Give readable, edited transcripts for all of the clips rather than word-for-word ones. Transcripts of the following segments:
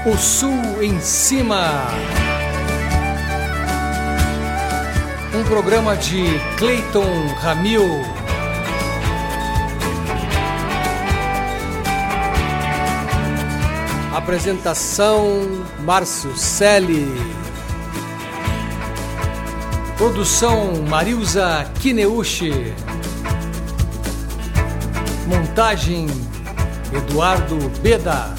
O Sul em Cima. Um programa de Cleiton Ramil. Apresentação Márcio Selle. Produção Marilza Kineuchi. Montagem Eduardo Beda.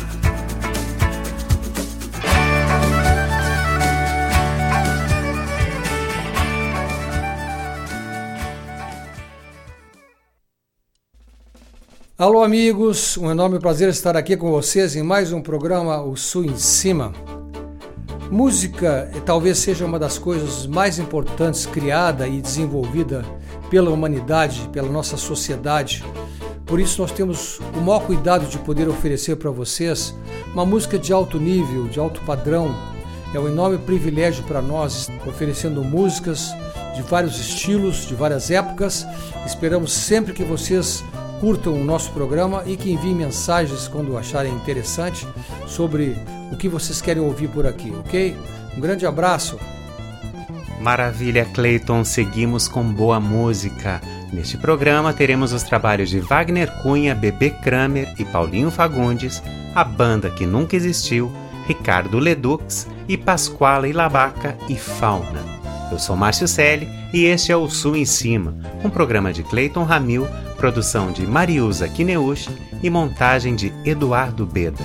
Alô amigos, um enorme prazer estar aqui com vocês em mais um programa O Sul em Cima. Música talvez seja uma das coisas mais importantes criada e desenvolvida pela humanidade, pela nossa sociedade. Por isso nós temos o maior cuidado de poder oferecer para vocês uma música de alto nível, de alto padrão. É um enorme privilégio para nós oferecendo músicas de vários estilos, de várias épocas. Esperamos sempre que vocês curtam o nosso programa e que enviem mensagens quando acharem interessante sobre o que vocês querem ouvir por aqui, ok? Um grande abraço. Maravilha, Cleiton. Seguimos com boa música. Neste programa teremos os trabalhos de Wagner Cunha, Bebê Kramer e Paulinho Fagundes, a banda que nunca existiu, Ricardo Ledux e Pasquale e Labaca e Fauna. Eu sou Márcio Selle e este é o Sul em Cima, um programa de Cleiton Ramil, produção de Marilza Kineuchi e montagem de Eduardo Beda.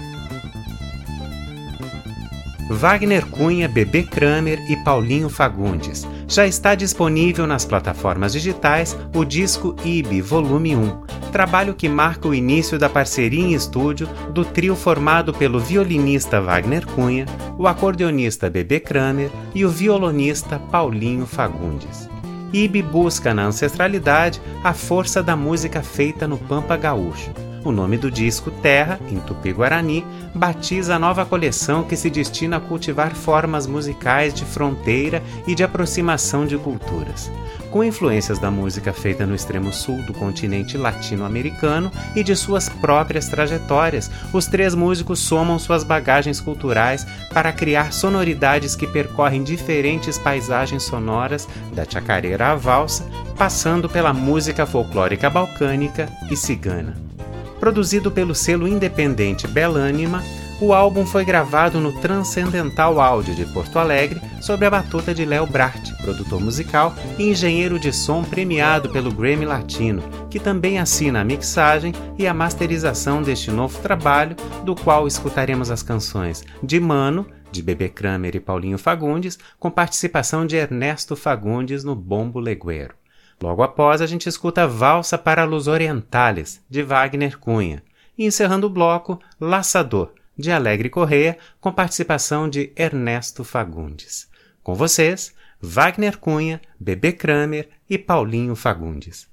Wagner Cunha, Bebê Kramer e Paulinho Fagundes. Já está disponível nas plataformas digitais o disco IB Volume 1, trabalho que marca o início da parceria em estúdio do trio formado pelo violinista Wagner Cunha, o acordeonista Bebê Kramer e o violonista Paulinho Fagundes. IB busca na ancestralidade a força da música feita no Pampa Gaúcho. O nome do disco, Terra, em Tupi-Guarani, batiza a nova coleção que se destina a cultivar formas musicais de fronteira e de aproximação de culturas. Com influências da música feita no extremo sul do continente latino-americano e de suas próprias trajetórias, os três músicos somam suas bagagens culturais para criar sonoridades que percorrem diferentes paisagens sonoras, da chacareira à valsa, passando pela música folclórica balcânica e cigana. Produzido pelo selo independente Belânima, o álbum foi gravado no Transcendental Áudio de Porto Alegre sob a batuta de Léo Brat, produtor musical e engenheiro de som premiado pelo Grammy Latino, que também assina a mixagem e a masterização deste novo trabalho, do qual escutaremos as canções De Mano, de Bebê Kramer e Paulinho Fagundes, com participação de Ernesto Fagundes no bombo legueiro. Logo após, a gente escuta Valsa para Los Orientales, de Wagner Cunha. E encerrando o bloco, Laçador, de Alegre Corrêa, com participação de Ernesto Fagundes. Com vocês, Wagner Cunha, Bebê Kramer e Paulinho Fagundes.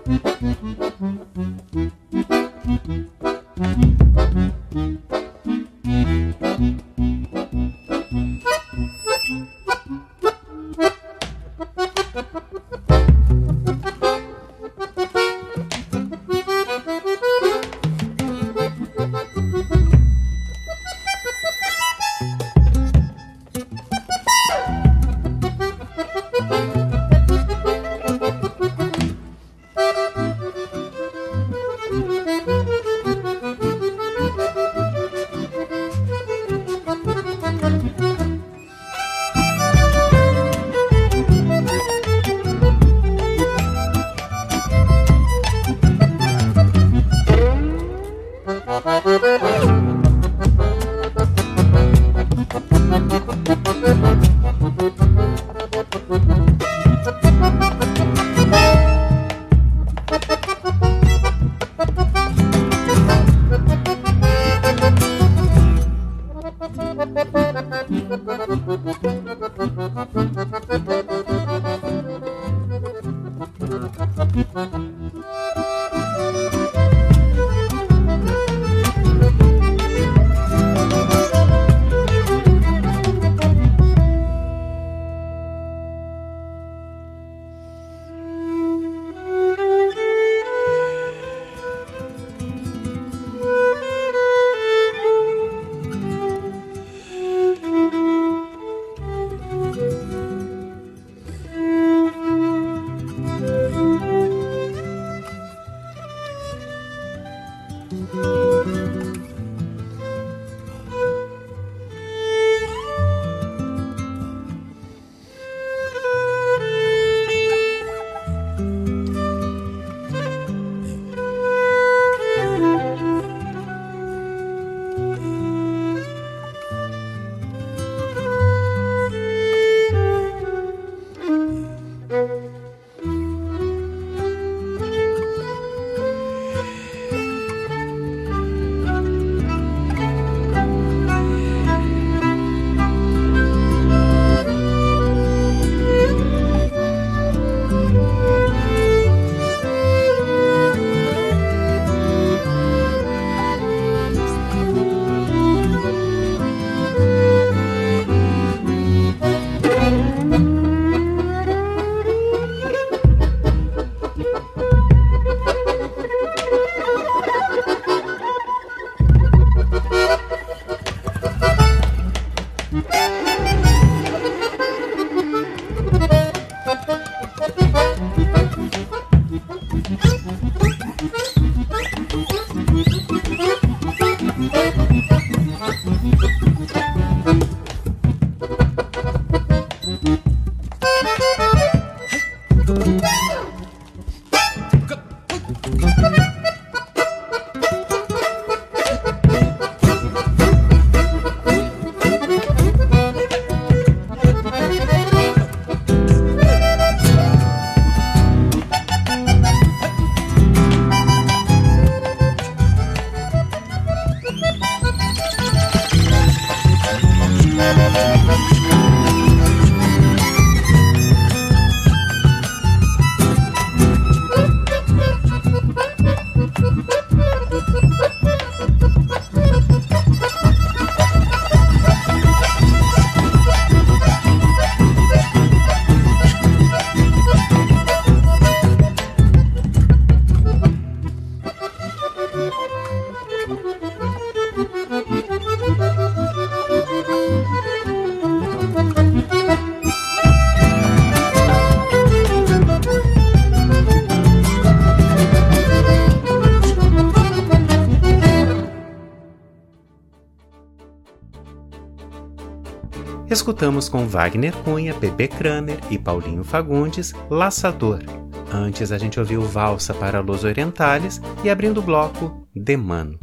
Escutamos com Wagner Cunha, Bebê Kramer e Paulinho Fagundes, Laçador. Antes a gente ouviu Valsa para Los Orientales e abrindo o bloco, De Mano.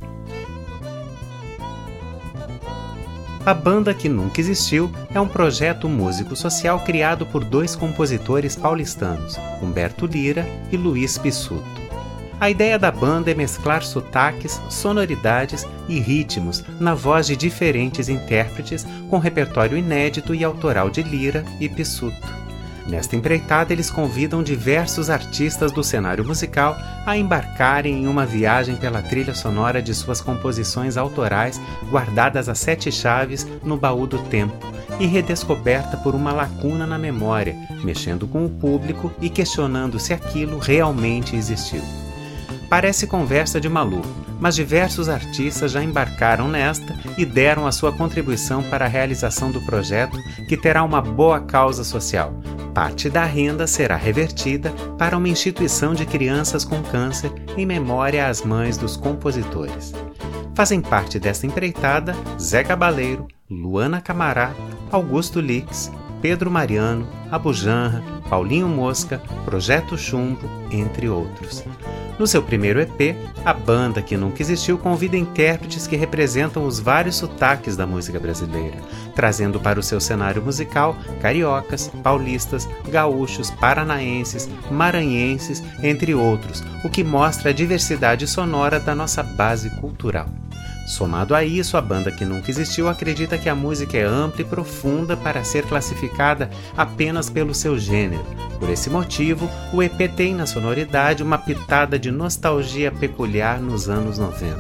A Banda Que Nunca Existiu é um projeto músico-social criado por dois compositores paulistanos, Humberto Lira e Luiz Pissuto. A ideia da banda é mesclar sotaques, sonoridades e ritmos na voz de diferentes intérpretes com repertório inédito e autoral de Lira e Pissuto. Nesta empreitada, eles convidam diversos artistas do cenário musical a embarcarem em uma viagem pela trilha sonora de suas composições autorais guardadas a 7 chaves no baú do tempo e redescoberta por uma lacuna na memória, mexendo com o público e questionando se aquilo realmente existiu. Parece conversa de maluco, mas diversos artistas já embarcaram nesta e deram a sua contribuição para a realização do projeto, que terá uma boa causa social. Parte da renda será revertida para uma instituição de crianças com câncer em memória às mães dos compositores. Fazem parte desta empreitada Zé Cabaleiro, Luana Camará, Augusto Lix, Pedro Mariano, Abujanra, Paulinho Mosca, Projeto Chumbo, entre outros. No seu primeiro EP, a banda que nunca existiu convida intérpretes que representam os vários sotaques da música brasileira, trazendo para o seu cenário musical cariocas, paulistas, gaúchos, paranaenses, maranhenses, entre outros, o que mostra a diversidade sonora da nossa base cultural. Somado a isso, a banda que nunca existiu acredita que a música é ampla e profunda para ser classificada apenas pelo seu gênero. Por esse motivo, o EP tem na sonoridade uma pitada de nostalgia peculiar nos anos 90.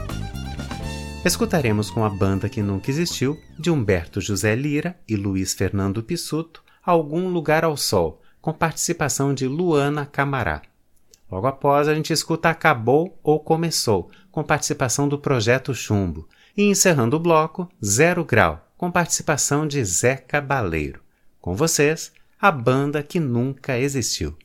Escutaremos com a banda que nunca existiu, de Humberto José Lira e Luiz Fernando Pissuto, Algum Lugar ao Sol, com participação de Luana Camará. Logo após, a gente escuta Acabou ou Começou, com participação do Projeto Chumbo. E encerrando o bloco, 0 Grau, com participação de Zé Cabaleiro. Com vocês, a banda que nunca existiu.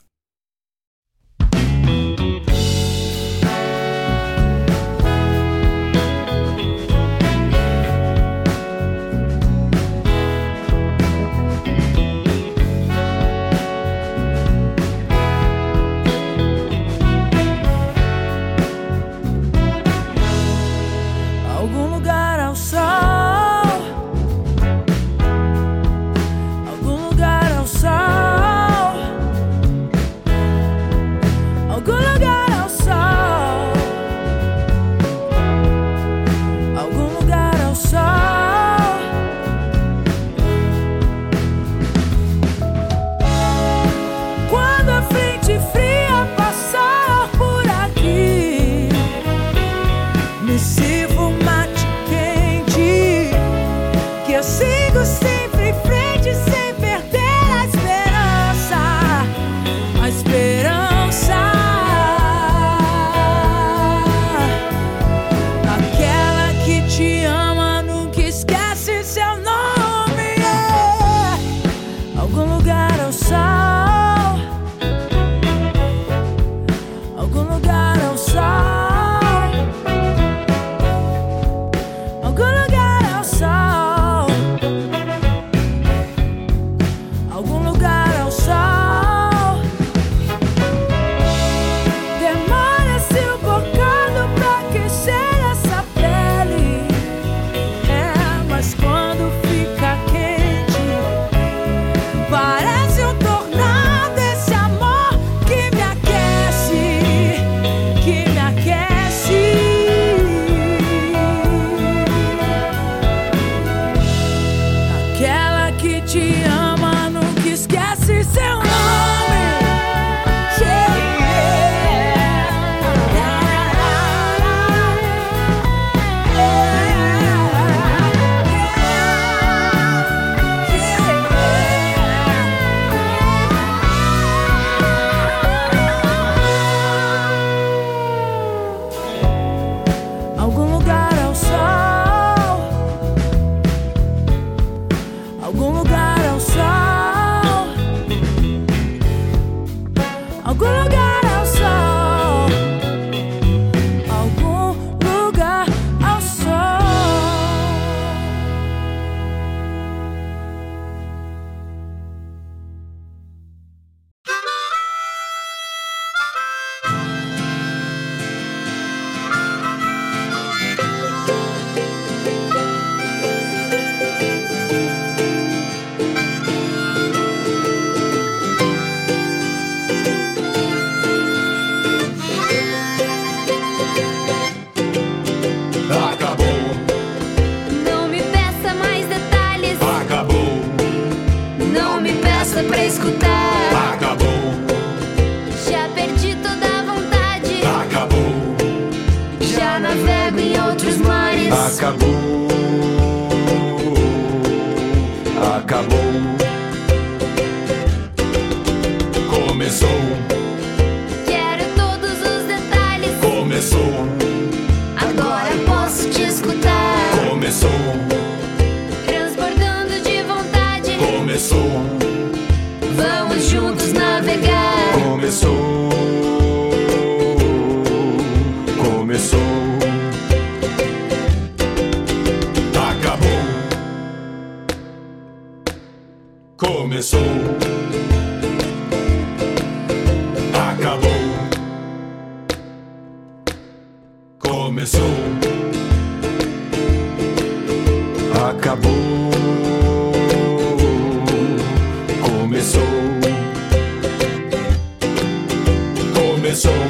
Que me aquece. acabou. Já navego em outros mares. Acabou. Acabou. Começou. Quero todos os detalhes. Começou. Agora posso te escutar. Começou. Transbordando de vontade. Começou. Vamos juntos navegar. Começou. Começou. Acabou. Começou. Acabou. Começou. Acabou. Começou. Começou.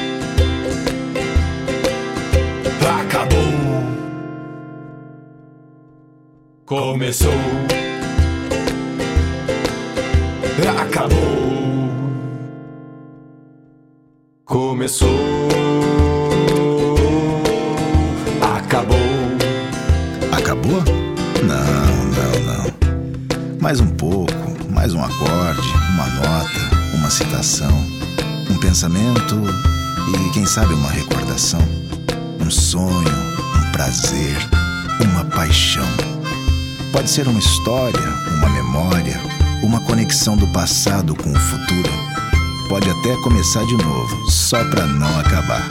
Acabou. Começou. Acabou. Começou. Acabou. Acabou? Não. Mais um pouco, mais um acorde, uma nota, uma citação, um pensamento e, quem sabe, uma recordação. Um sonho, um prazer, uma paixão. Pode ser uma história, uma memória, uma conexão do passado com o futuro. Pode até começar de novo, só pra não acabar.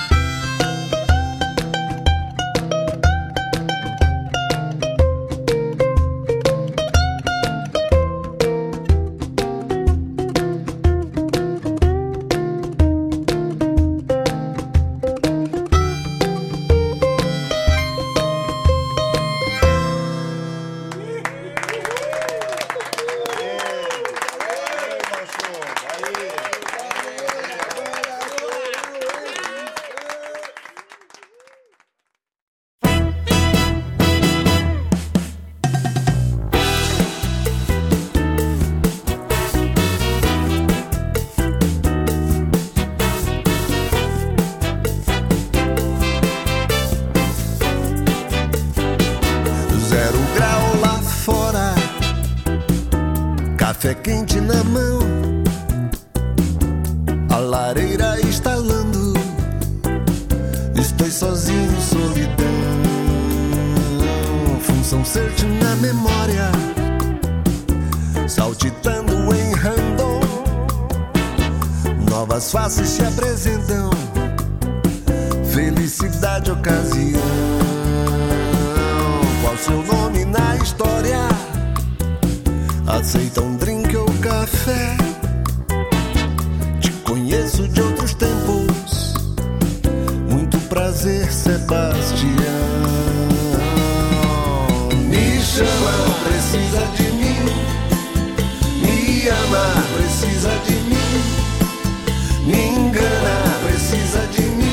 Café quente na mão, a lareira estalando. Estou sozinho, solidão. Função search na memória, saltitando em random. Novas faces se apresentam, felicidade, ocasião. Qual seu nome na história? Aceita um drink ou café? Te conheço de outros tempos. Muito prazer, Sebastião. Me chama, precisa de mim. Me ama, precisa de mim. Me engana, precisa de mim.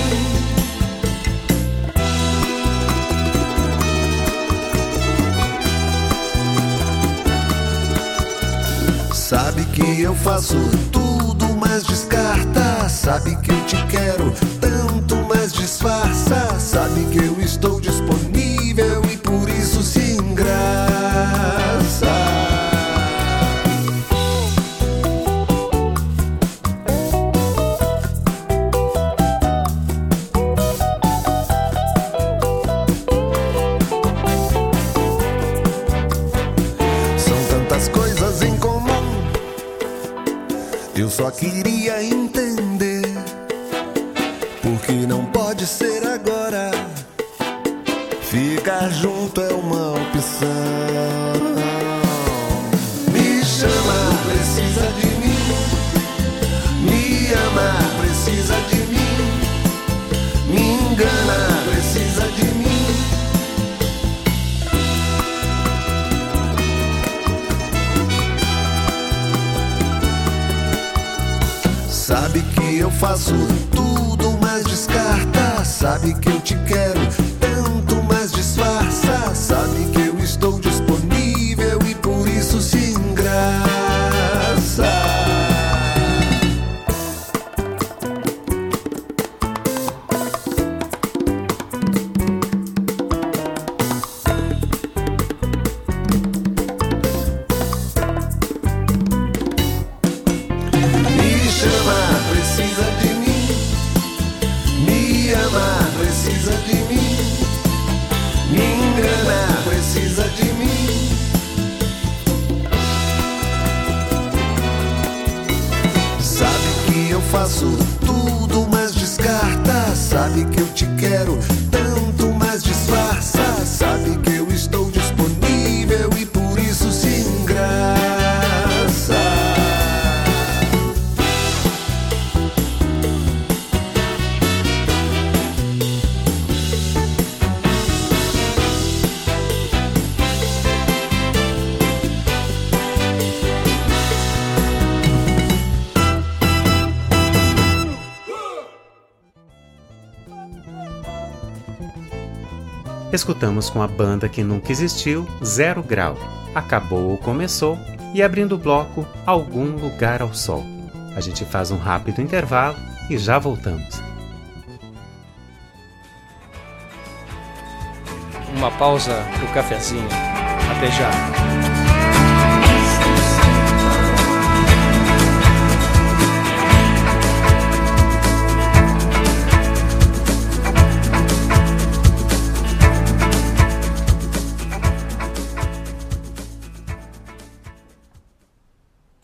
Sabe que eu faço tudo, mas descarta. Sabe que eu te quero tanto, mas disfarça. Sabe que eu estou disponível e por isso se engraça. São tantas coisas em comum. Eu só queria entender por que não pode ser agora. Ficar junto é uma opção. Me chama, precisa de mim. Me ama, precisa de mim. Me engana, precisa de mim. Sabe que eu faço tudo, mas descarta. Sabe que eu te quero tanto, mas disfarça. Sabe que eu estou disponível e por isso se engraça. Me amar precisa de mim, me enganar precisa de mim. Sabe que eu faço tudo, mas descarta. Sabe que eu te quero tanto, mas disfarça. Sabe que eu estou disponível e por isso se engraça. Escutamos com a banda que nunca existiu, 0 Grau, Acabou ou Começou, e abrindo o bloco, Algum Lugar ao Sol. A gente faz um rápido intervalo e já voltamos. Uma pausa pro cafezinho. Até já.